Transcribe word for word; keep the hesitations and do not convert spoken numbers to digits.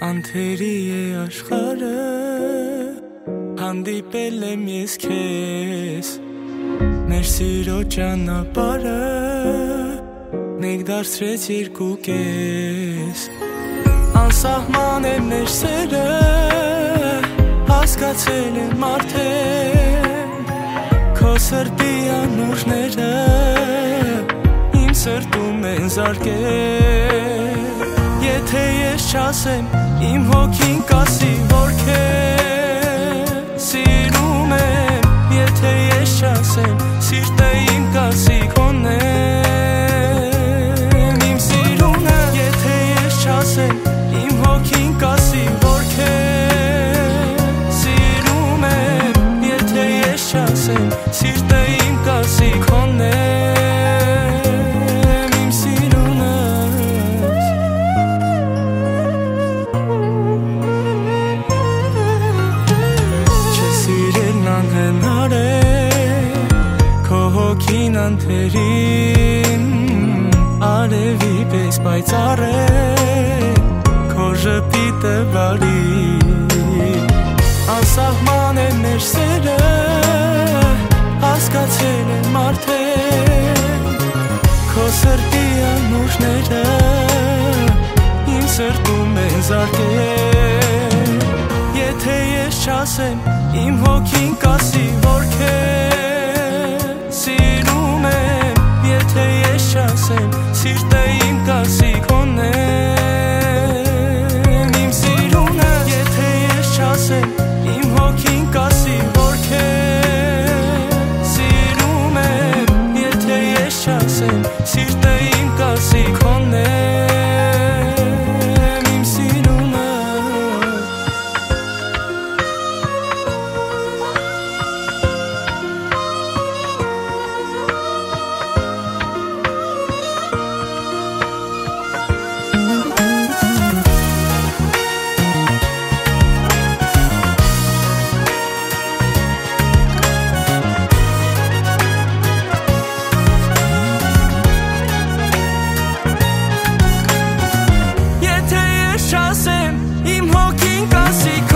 Անթերի է աշխարը, հանդիպել եմ ես քեզ, մեր սիրո ճանապարհը մեկ դարձրեց երկու կես, անսահման է մեր սերը, հասկացել եմ արդեն, քո սրտի անուրջները իմ սրտում են զարկել. Եթե ես չասեմ, իմ հոգին կասի, որ քեզ սիրում եմ. Եթե ես չասեմ, սիրտը իմ կասի, քոնեմ իմ սիրունը. Եթե ես չասեմ, իմ հոգին կասի, որ քեզ սիրում եմ. Եթե ես չասեմ, սիրտը իմ կասի, քոնեմ անթերին արևի պես պայծառ է քո ժպիտը բարի, անսահման է մեր սերը, հասկացել եմ արդեն, քո սրտի անուրջները իմ սրտում են զարկել. Եթե ես չասեմ, իմ հոգին կասի, որ քեզ սիրում եմ. Եթե ես չասեմ, սիրտը իմ կասի, քոնեմ իմ սիրունը. Եթե ես չասեմ, իմ հոգին կասի, որ քեզ սիրում եմ. Եթե ես չասեմ, սիրտը իմ կասի, քոնեմ իմ սիրունը. Իմ հոգին կասի,